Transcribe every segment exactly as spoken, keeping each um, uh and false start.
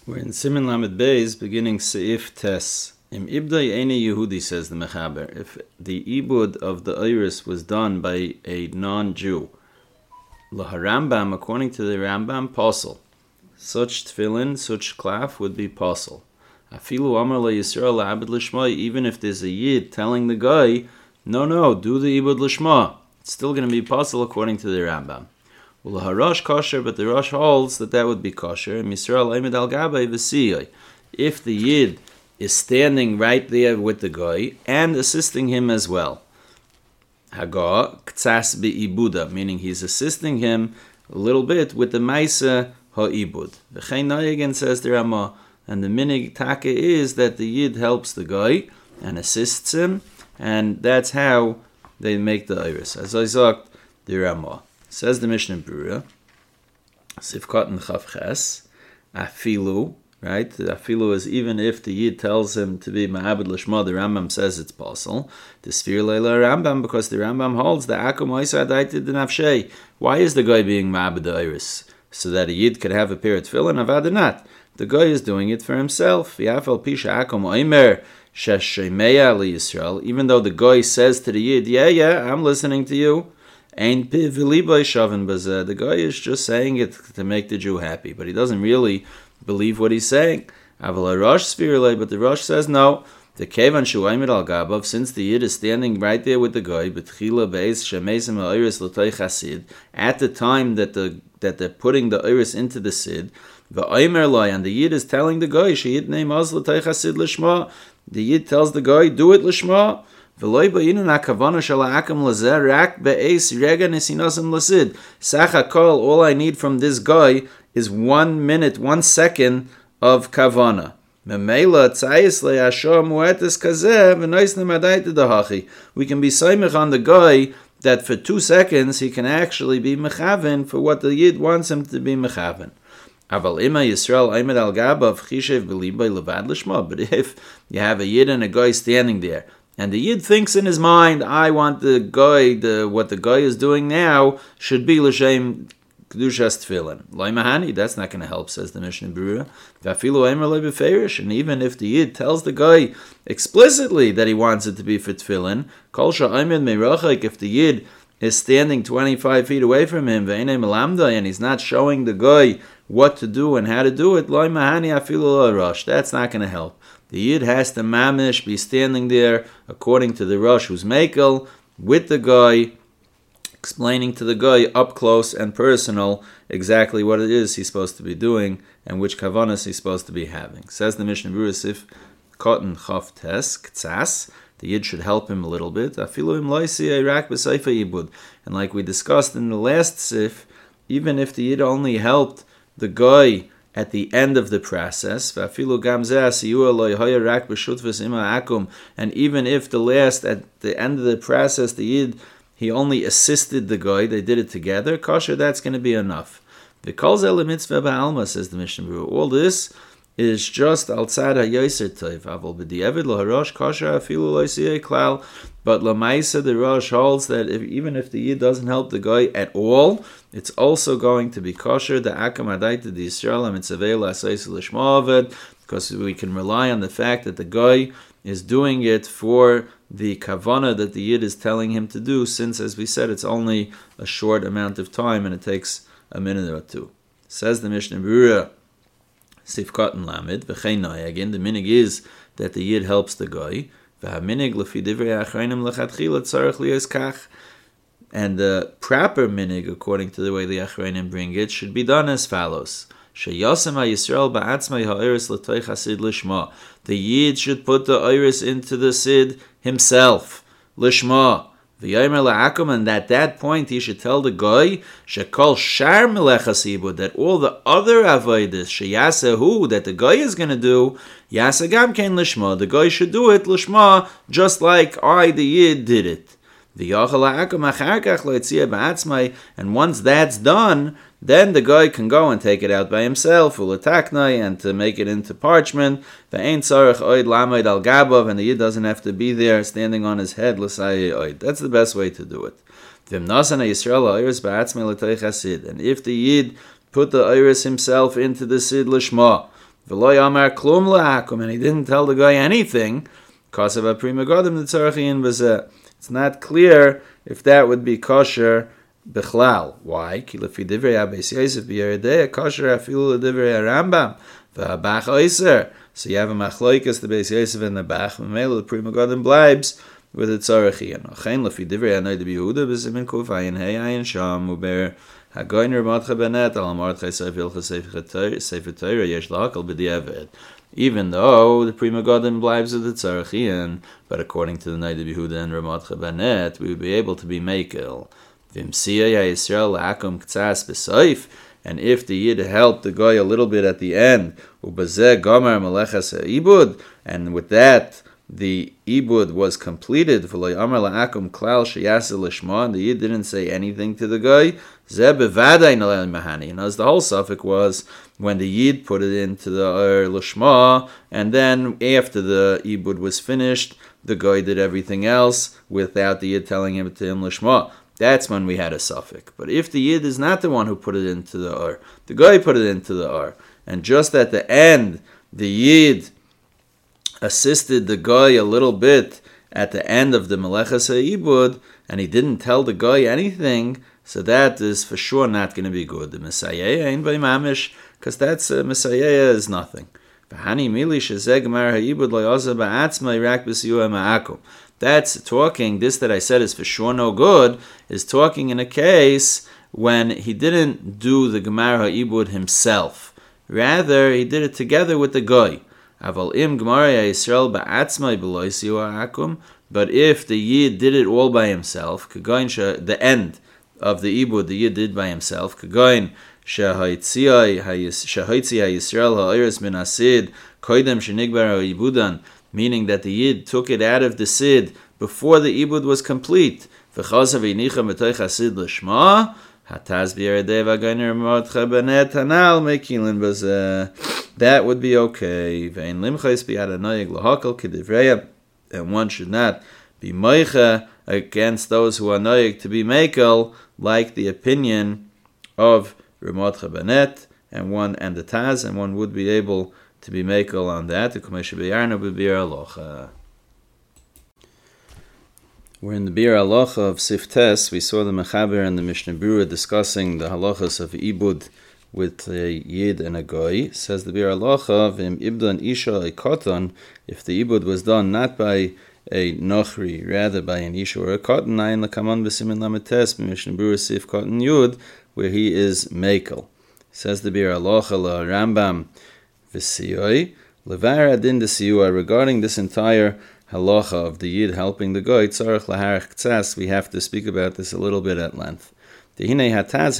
We're in Siman Lamed Beis, beginning Seif Tes. Im Ibdai Eine Yehudi, says the Mechaber. If the Ibud of the Iris was done by a non-Jew, Laharambam, according to the Rambam, posel. Such tefillin, such klaf would be posel. Afilu Amar La Yisrael La'abed Lishma, even if there's a Yid telling the guy, no, no, do the Ibud Lishma. It's still going to be posel according to the Rambam. Well, the Harash kosher, but the Rosh holds that that would be kosher. And Yisrael Eimed al Gabay v'siyai. If the Yid is standing right there with the guy and assisting him as well. Haga ktsas be'ibuda, meaning he's assisting him a little bit with the Maisa ha'ibud. V'chein Noyagin, says the Ramah, and the minig take is that the Yid helps the guy and assists him, and that's how they make the iris. As I said, the Ramah. Says the Mishnah Brura, Sifkat and Chavches, Afilu, right? Afilu is even if the Yid tells him to be Ma'abed Lishma, the Rambam says it's possible. The Sfir Leila Rambam, because the Rambam holds the Akum Oisa Adaitid the Nafshei. Why is the guy being Ma'abed the Iris? So that a Yid could have a pair of tefillin? Avad not. The guy is doing it for himself. Yafal Pisha Akum Oimer Sheshemeya Li Yisrael. Even though the guy says to the Yid, yeah, yeah, I'm listening to you. The guy is just saying it to make the Jew happy, but he doesn't really believe what he's saying. But the Rosh says no. The Kevan Shuaimid al Gabav, since the Yid is standing right there with the guy, at the time that the that they're putting the iris into the sid, and the Yid is telling the guy, the Yid tells the guy, do it lishma. All I need from this guy is one minute, one second of kavana. We can be saimich on the guy that for two seconds he can actually be mechaven for what the Yid wants him to be mechaven. But if you have a Yid and a guy standing there, and the Yid thinks in his mind, I want the guy, the what the guy is doing now should be l'shem kedushas tefillin. Loimahani, that's not going to help, says the Mishnah Brura. And even if the Yid tells the guy explicitly that he wants it to be for tefillin, kol sha'aymed meirachik, if the Yid is standing twenty-five feet away from him, ve'enei melamda, and he's not showing the guy what to do and how to do it, loimahani afilu lo rosh, that's not going to help. The Yid has to mamish, be standing there, according to the Rosh who's Mekel, with the guy, explaining to the guy up close and personal exactly what it is he's supposed to be doing and which kavanas he's supposed to be having. Says the Mishnah Berurah, Sif Cotton Chav Tes Ktsas, the Yid should help him a little bit. Afilu im loisi Iraq b'seifa yibud. And like we discussed in the last Sif, even if the Yid only helped the guy at the end of the process, and even if the last, at the end of the process, the Yid, he only assisted the guy, they did it together, kosher, that's going to be enough. The kol zeh mitzvah ba'alma, says the Mishnah Berurah. All this is just outside ha-yoser toiv. Aval b'di'evid l'harosh kosher afilu lo yisiyeh klal. But l'maisa, the Rosh holds that if, even if the Yid doesn't help the guy at all, it's also going to be kosher. The akam adaita the Yisrael mitzaveh la'asais l'shma aved, because we can rely on the fact that the guy is doing it for the kavana that the Yid is telling him to do, since, as we said, it's only a short amount of time and it takes a minute or two. Says the Mishnah Berurah, Sifkat and Lamed, v'chein noyagin, the minig is that the Yid helps the guy. And the proper minig, according to the way the Achrayim bring it, should be done as follows. The Yid should put the iris into the sid himself, lishma. And at that point he should tell the guy that all the other avodas sheyasehu that the guy is going to do, yasagam kein lishma, the guy should do it lishma, just like I, the Yid, did it. And once that's done, then the guy can go and take it out by himself, and to make it into parchment. And the Yid doesn't have to be there standing on his head. That's the best way to do it. And if the Yid put the iris himself into the sid lishma, V'lo yamar klum la'akum, and he didn't tell the guy anything. Kasav prima godim l'tzarachin b'zeh. It's not clear if that would be kosher bichlal. Why? Ki lefi divrei Abeis Yosef b'yeridei kosher afilu l'divrei Rambam v'habach oiser. So you have a machloikas the Beis Yosef and the bach. V'mele the prima godim blibes with the tzarachin. Ochein lefi divrei Anoi de Yehuda b'zimin kufayin hey ayin sham uber. Hagoiner matcha benet al martcha seif ilcha seif Torah yesh la'akal b'diavad. Even though the Prima Godim blibes of the Tzarachian, but according to the Noda B'Yehuda and Ramatcha Benet, we would be able to be Mekel. V'imsiya Yisrael la'akum k'tzas b'soif, and if the Yid helped the guy a little bit at the end, u'bazeh gomer melechas ha'ibud, and with that the ibud was completed. V'lo yamar la'akum klal sheyaseh lishma, and the Yid didn't say anything to the guy. Zeh bevadai nalel mahani. And as the whole suffix was when the Yid put it into the Ur Lishma, and then after the ibud was finished, the guy did everything else without the Yid telling him to him Lishma. That's when we had a suffix. But if the Yid is not the one who put it into the Ur, the guy put it into the Ur, and just at the end, the Yid assisted the guy a little bit at the end of the Melechas HaIbud, and he didn't tell the guy anything, so that is for sure not going to be good. The Messiah ain't by Mamish, because that's uh, Messiah is nothing. That's talking, this that I said is for sure no good, is talking in a case when he didn't do the Gemar HaIbud himself. Rather, he did it together with the guy. But if the Yid did it all by himself, the end of the Ibud the Yid did by himself, meaning that the Yid took it out of the Sid before the Ibud was complete. That would be okay. And one should not be meicha against those who are noyeg to be mekel, like the opinion of Ramotcha Benet and one and the Taz, and one would be able to be mekel on that. We're in the Bir Halacha of Siftes. We saw the Mechaber and the Mishnah Berurah discussing the halachas of Ibud with a Yid and a Goy. Says the Bir Halacha, V'im Ibdan Isha a Koton, if the Ibud was done not by a Nochri, rather by an Isha or a Koton, Ayin Lakaman B'Simin Lametes, Mishnah Berurah Sif Koton Yud, where he is Mekel. Says the Bir Halacha La Rambam V'Siyoi, Levar Adin de Siyua, regarding this entire halacha of the Yid helping the Goy, Tzarech Laharach K'tzas, we have to speak about this a little bit at length. The Taz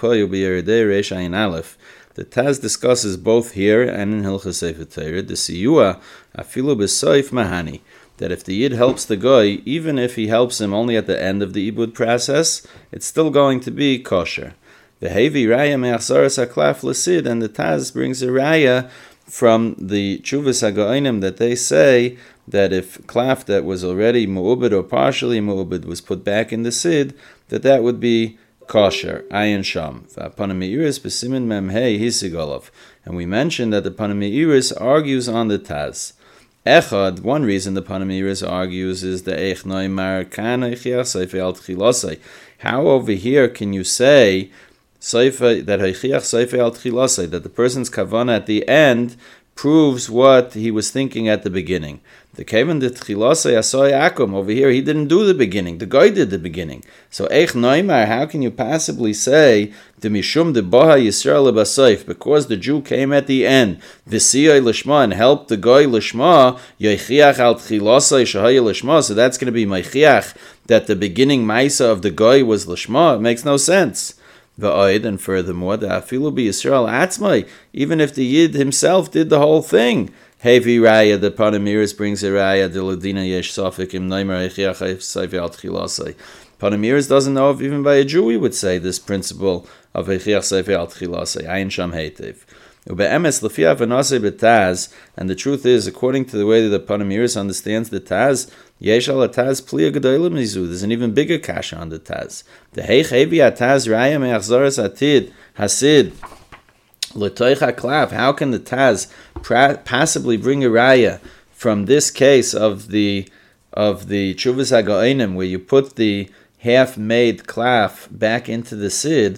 discusses both here and in Hilchos Sefer Torah the siyua afilu b'soif mahani, that if the Yid helps the Goy, even if he helps him only at the end of the Ibud process, it's still going to be kosher. The Hevi Raya me'achzaras haklaf l'sid, and the Taz brings a Raya from the Chuvas HaGoinim that they say that if klaf that was already mu'ubid or partially mu'ubid was put back in the Sid, that that would be kosher, ayin sham. V'apanameiris b'simin memhei hisigolov. And we mentioned that the Panameiris argues on the Taz. Echad, one reason the Panameiris argues is the eich noimar kana ichiach seifei al tchilasei. How over here can you say seifei, that heichiach seifei al tchilasei, that the person's kavanah at the end proves what he was thinking at the beginning? The Kevin the Tchilasei Asoi Akum, over here he didn't do the beginning, the guy did the beginning. So Eich Noimar, how can you possibly say the Mishum de Baha Yisrael Basaif, because the Jew came at the end, Visiyai Lishma, and helped the guy Lishma, Yechiach al Tchilasei Shahaya Lishma, so that's going to be Meichiach, that the beginning Maisa of the guy was Lishma. It makes no sense. Va'oid, and furthermore, the Afilu bi Yisrael Atzmai, even if the Yid himself did the whole thing. Hevi Raya, the Panamiris brings a Raya, the Ladina Yesh Safik im Naimer Echiach Saifi al Tchilasei. Panamiris doesn't know if even by a Jew we would say this principle of Echiach Saifi al Tchilasei. Ayin Sham Heitev. Ube'emes Lefia Vanasei B'Taz, and the truth is, according to the way that the Panamiris understands the Taz, Yesh al Taz Pliya Gedolim Nizu, there's an even bigger kasha on the Taz. The Heich Hevi Ataz Raya Me'achzaras Atid Hasid L'toich HaKlav, how can the Taz pra- possibly bring a raya from this case of the of the Tshuvas HaGoinim, where you put the half-made klaf back into the sid?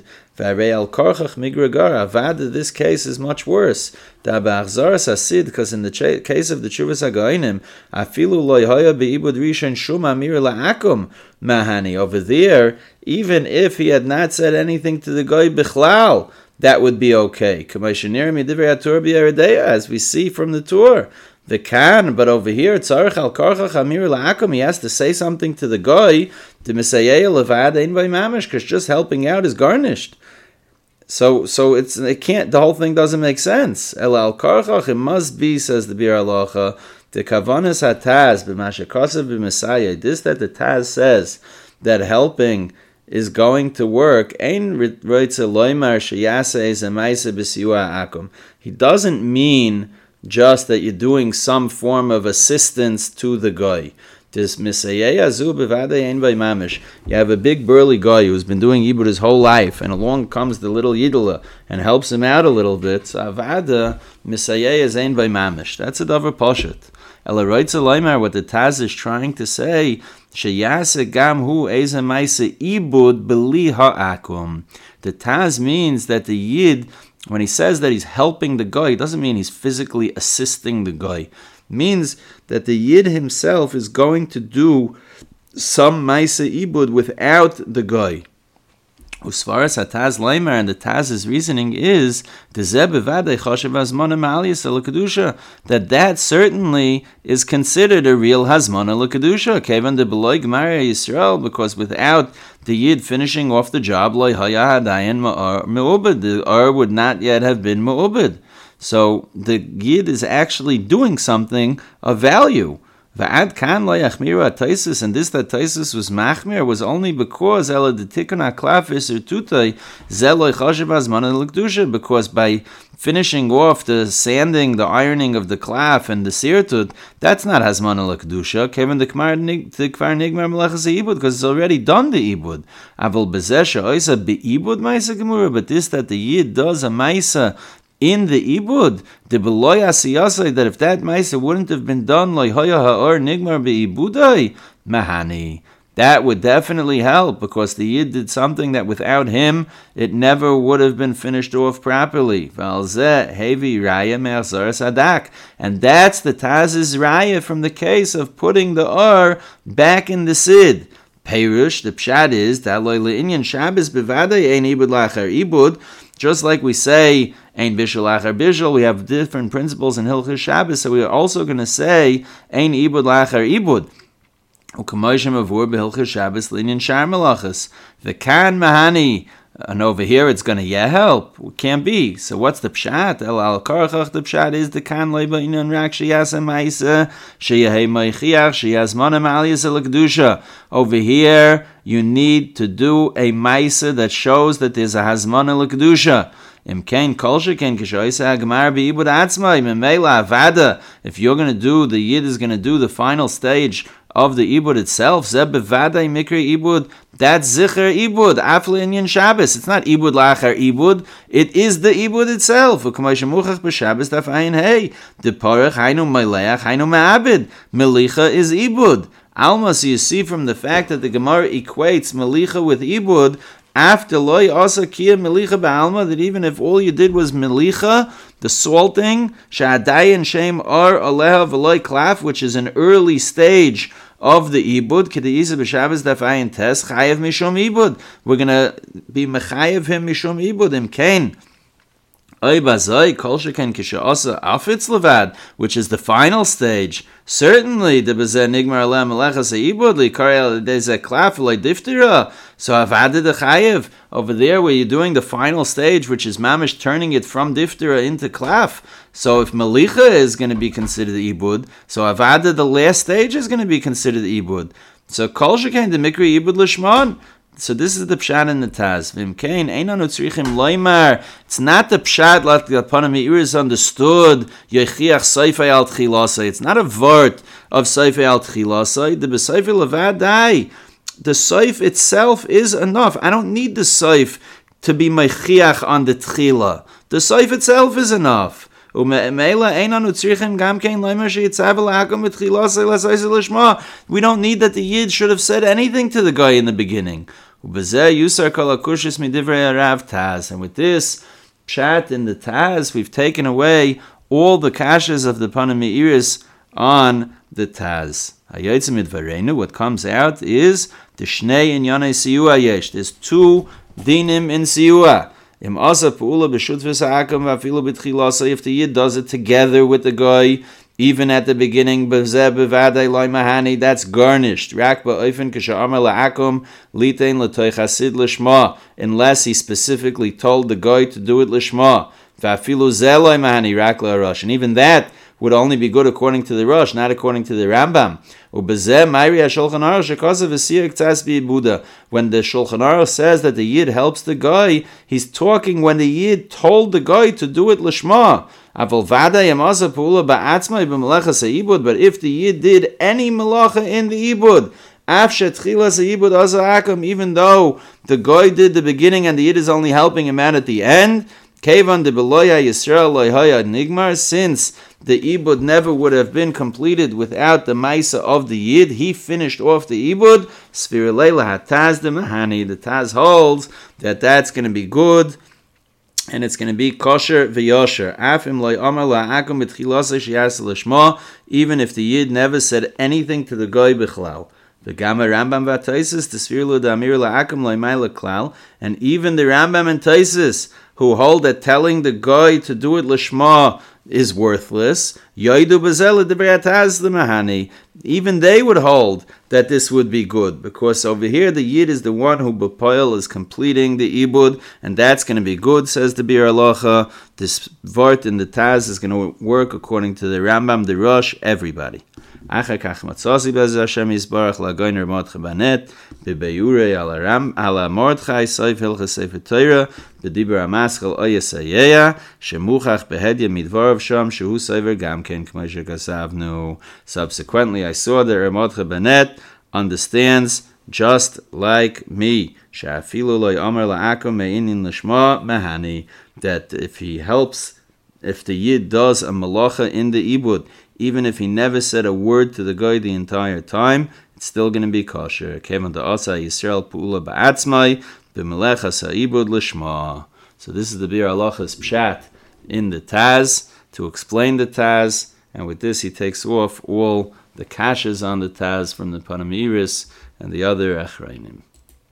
Avada, this case is much worse. Because in the ch- case of the Tshuvas HaGoinim, afilu lo haya beibud rishon shum amir la'akum mahani. Over there, even if he had not said anything to the goy bichlal, that would be okay. As we see from the Torah. The can, but over here, tzarich al karchach amir la'akum, he has to say something to the goy, the misayeh levad ein by mamish, because just helping out is garnished. So, so it's it can't. The whole thing doesn't make sense. El al karchach, it must be, says the Bir Halacha, the kavanas hataz b'mashakasav b'misayeh. This that the Taz says that helping is going to work. Ein roitze loymar sheyaseh zemaisa b'siyua akum. He doesn't mean just that you're doing some form of assistance to the guy. This misayeh azu bevadei ein by mamish. You have a big burly guy who's been doing ibud his whole life, and along comes the little yidula and helps him out a little bit. So avada misayeh is ein by mamish. That's a davar poshet. Elaroitza loymar, what the Taz is trying to say, sheyase gam hu eza maise ibud beli ha'akum. The Taz means that the yid, when he says that he's helping the guy, it doesn't mean he's physically assisting the guy. It means that the yid himself is going to do some maise ibud without the guy. Usvaras hataz leimer, and the Taz's reasoning is that that certainly is considered a real hazmana l'kedusha. Kevan de beloy gemara Yisrael, because without the yid finishing off the job, loy haya hadayin me'ubed, the ar would not yet have been me'ubed. So the yid is actually doing something of value. Va'ad kan lo yachmiru ataisis, and this that Taisis was machmir was only because ela the tikkun haklaf iser tutay zeloi chashav hazmana l'kedusha, because by finishing off the sanding, the ironing of the klaf and the sirtut, that's not hazmana l'kedusha. Kevin the kvar nigmar melechas ibud, because it's already done the ibud. Aval bezesha oisa beibud ma'isa gemura, but this that the yid does a ma'isa in the ibud, the beloy asiyasai, that if that ma'isa wouldn't have been done, loy hoya ha'or nigmar beibudai mahani, that would definitely help, because the yid did something that without him it never would have been finished off properly. Valzeh hevi raya me'achzar sadak, and that's the Taz's raya from the case of putting the or back in the sid. Perush, the pshat is that loy le'inyan Shabbos bevadai ein ibud lachar ibud. Just like we say, Ein Bishul Achar Bishul, we have different principles in Hilchos Shabbos, so we are also going to say, Ein Ibud Lachar Ibud. U'kamoishem avur b'Hilchos Shabbos l'inyan shar melachos. V'kan mahani, and over here it's going to yeah help. It can't be. So what's the pshat? El al karchach, the pshat is the kan leiba inan rak sheyasa ma'isa, sheyahei meichiach, sheyazmana ma'aliyas l'kedusha. Over here, you need to do a ma'isa that shows that there's a hazmana l'kedusha. Imkain kol sheken kishoysa hagmar beibud atzmai memela avada. If you're going to do, the yid is going to do the final stage of the ibud itself, zeb bevadai mikri ibud, that's zicher ibud, afle inyan Shabbos. It's not ibud lachar ibud, it is the ibud itself. U'kamoishemuchach b'Shabbos daf ayin hey, the parach hainu meleach hainu ma'abid, melicha is ibud. Alma, so you see from the fact that the Gemara equates melicha with ibud, after loy asa kia melicha ba'alma, that even if all you did was melicha, the salting, sha'adayin shem ar aleha v'loy klaf, which is an early stage of the ibud, k'de'isa b'Shabbos daf ayin tes, chayev mishum ibud. We're going to be mechayev him mishum ibud, imkain. Oy bazoi kol sheken kisha'asa afitz levad, which is the final stage. Certainly, the bezeh nigmar aleh melechas ha'ibud likarei dezeh klaf loy diftira. So avada the chayev over there, where you're doing the final stage, which is mamish turning it from diftira into klaf. So if melicha is going to be considered ibud, so avada the last stage is going to be considered ibud. So kol sheken the mikri ibud lishman. So this is the pshat in the Taz. V'imkein einanu tzrichim loymar. It's not the pshat like the upon me is understood. Yechiach seifei al tchilasei. It's not a vort of seifei al tchilasei. The beseifei levadai. The seif itself is enough. I don't need the seif to be mechiach on the tchila. The Seif itself is enough. We don't need that the Yid should have said anything to the guy in the beginning. And with this pshat in the Taz, we've taken away all the kashas of the Panim Me'iris on the Taz. What comes out is the Shnei in Yanei Siyua Yesh. There's two dinim in Siyua. If the Yid does it together with the guy, even at the beginning, that's garnished. Unless he specifically told the guy to do it lishma. And even that would only be good according to the Rosh, not according to the Rambam. When the Shulchan Aruch says that the Yid helps the guy, he's talking when the Yid told the guy to do it lishma. But if the Yid did any malacha in the Ibud, even though the guy did the beginning and the Yid is only helping him out at the end, since the Ibud never would have been completed without the Maisa of the Yid, he finished off the Ibud. The Taz holds that that's going to be good and it's going to be kosher v'yosher. Even if the Yid never said anything to the guy bichlal. The Gamma Rambam v'Taisus the Svirlu Damir la'akum lo'mayla klal, and even the Rambam and Taisus who hold that telling the guy to do it lishma is worthless. Yoidu b'zel l'divrei the mahani. Even they would hold that this would be good, because over here the Yid is the one who b'poil is completing the ibud, and that's going to be good, says the Bir Halacha. This vart in the Taz is going to work according to the Rambam, the Rosh, everybody. Achar kach matzazi be'ez Hashem yisbarach lagoyner Mordechai banet bebeyurei ala ram ala Mordechai soif hilchas sefer Torah b'diber hamaschal oyesayeya shemuchach behedya midvarav sham shehu soiver gamken k'mo shekasavnu. Subsequently, I saw that Mordechai banet understands just like me. She'afilu lo yomer la'akum me'inin l'shma mahani. That if he helps, if the Yid does a malacha in the ibud, even if he never said a word to the guy the entire time, it's still going to be kosher. Kevan da'asa Yisrael pu'ula ba'atzmai b'melechas ha'ibud l'shma. So this is the Bir Halacha's pshat in the Taz, to explain the Taz, and with this he takes off all the kashas on the Taz from the Panim Me'iris and the other achrayim.